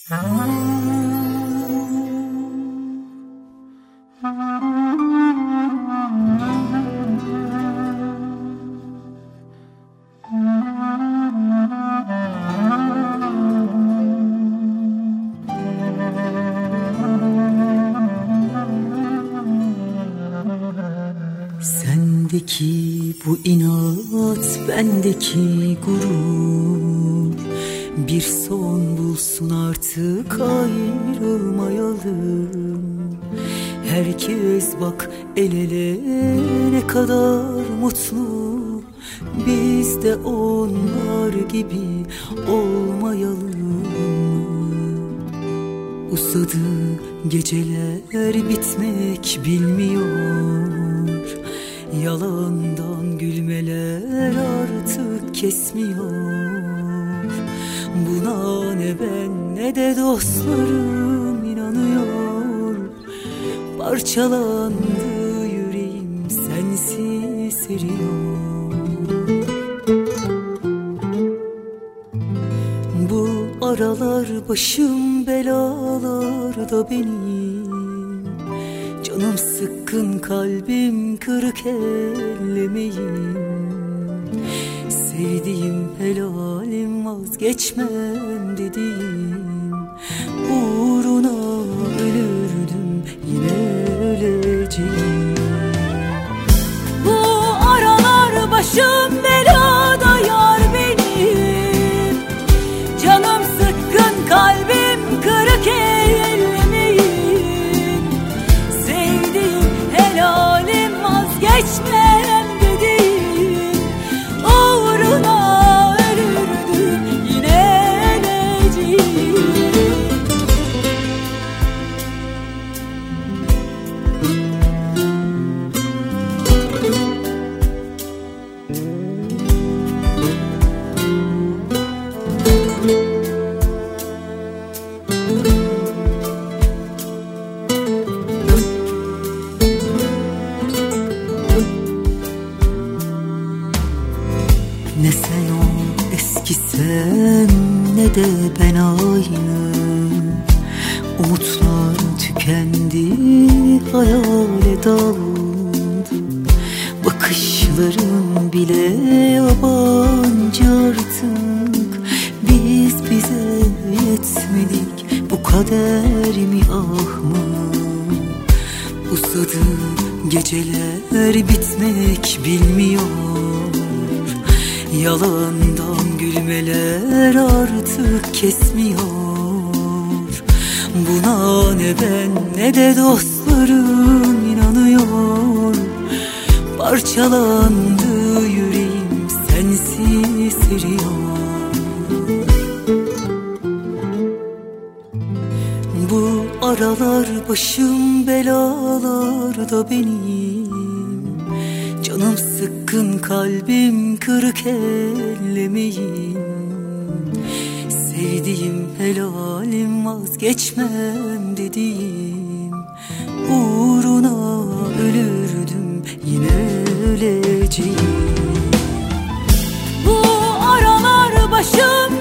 Sendeki bu inat, bendeki gurur bir son bulsun artık, ayrılmayalım. Herkes bak el ele ne kadar mutlu, biz de onlar gibi olmayalım. Uzadı geceler, bitmek bilmiyor. Yalandan gülmeler artık kesmiyor. Buna ne ben ne de dostlarım inanıyor. Parçalandı yüreğim, sensiz eriyor. Bu aralar başım belalarda benim. Canım sıkkın, kalbim kırık, ellemeyin. Sevdiğim helalim, vazgeçmem dediğim. Uğruna ölürdüm, yine öleceğim. Bu aralar başım belada yar benim. Canım sıkkın, kalbim kırık, ellemeyin. Geçmem dediğin, uğruna ölürdüm, yine öleceğim. Ne sen o eski sen, ne de ben aynı. Umutlar tükendi, hayale daldı. Bakışların bile yabancı artık. Biz bize yetmedik, bu kader mi ah mı? Uzadı geceler, bitmek bilmiyor. Yalandan gülmeler artık kesmiyor. Buna ne ben ne de dostlarım inanıyor. Parçalandı yüreğim, sensiz eriyor. Bu aralar başım belalarda benim. Canım sıkkın, kalbim kırık, ellemeyin. Sevdiğim helalim, vazgeçmem dediğim. Uğruna ölürdüm, yine öleceğim. Bu aralar başım